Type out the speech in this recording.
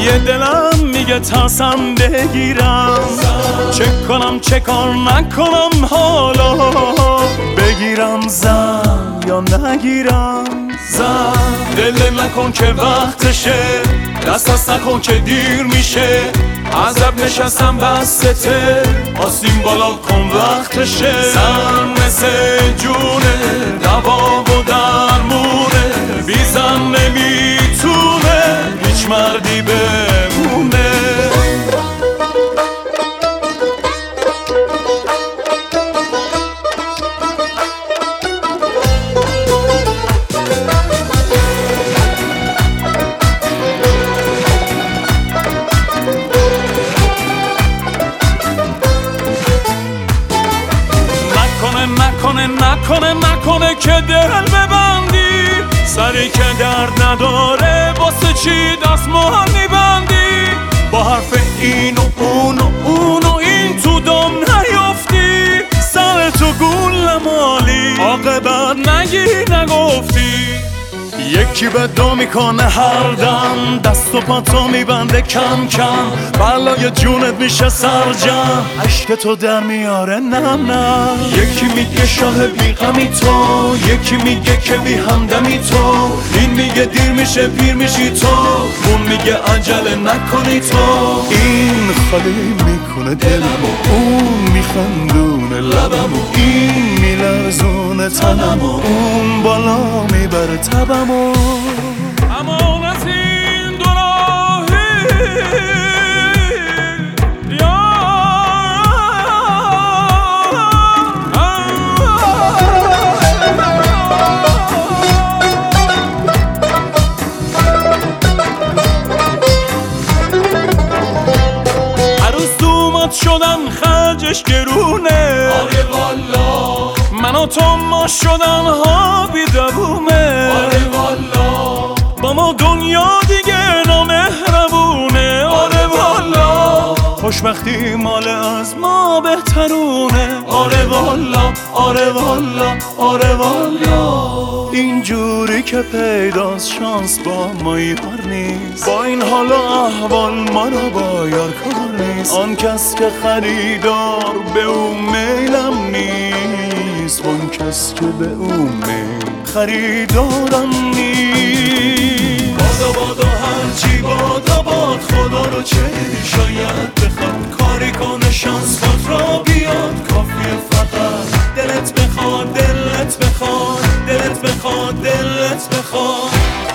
یه دلم میگه ترسم بگیرم، چه کنم چه کار نکنم حالا، بگیرم زن یا نگیرم زن. دل نکن که وقتشه، دست نکن که دیر میشه، عذب نشستم بستته، آسیم بالا کن وقتشه. زن مثل جونه، دوا و درمونه، بی زن نمیتونه هیچ مردی بمونه. نکنه که دل ببندی، سری که درد نداره واسه چی دستمال میبندی؟ با حرف این و اون و اون و این تو دم نیافتی، سر تو گول نمالی عاقبت نگفتی. یکی بدو میکنه هر دم، دست و پاتو میبنده کم کم، بلای جونت میشه سرجم، عشق تو در میاره نم نم. یکی میگه شاه بی غمی تو، یکی میگه که بی همدمی تو، این میگه دیر میشه پیر میشی تو، اون میگه عجله نکنی تو. این خالی میکنه دلمو، اون میخندونه لبمو، این میلرزونه تنمو، اون بالا میبره تبمو. امان از این دو راهی عروس دومات شدن خرجش گرونه، آره والا من و تو ما شدن ها بی دوومه، آره والا با ما دنیا دیگه نامهربونه، آره والا خوشبختی مال از ما بهترونه، آره والا آره والا آره والا. اینجوری که پیداست شانس با ما یار نیست، با این حال و احوال ما رو با یار کار نیست، آن کس که خریدار به اون میلم نیست، وان کس که به اون میل خریدارم نیست. بادا هرچی بادا باد، خدا رو چه دیدی شاید بخواد، کاری کنه شانس خود را بیاد، کافیه فقط دلت بخواد دلت بخواد دلت بخواد دلت بخواد.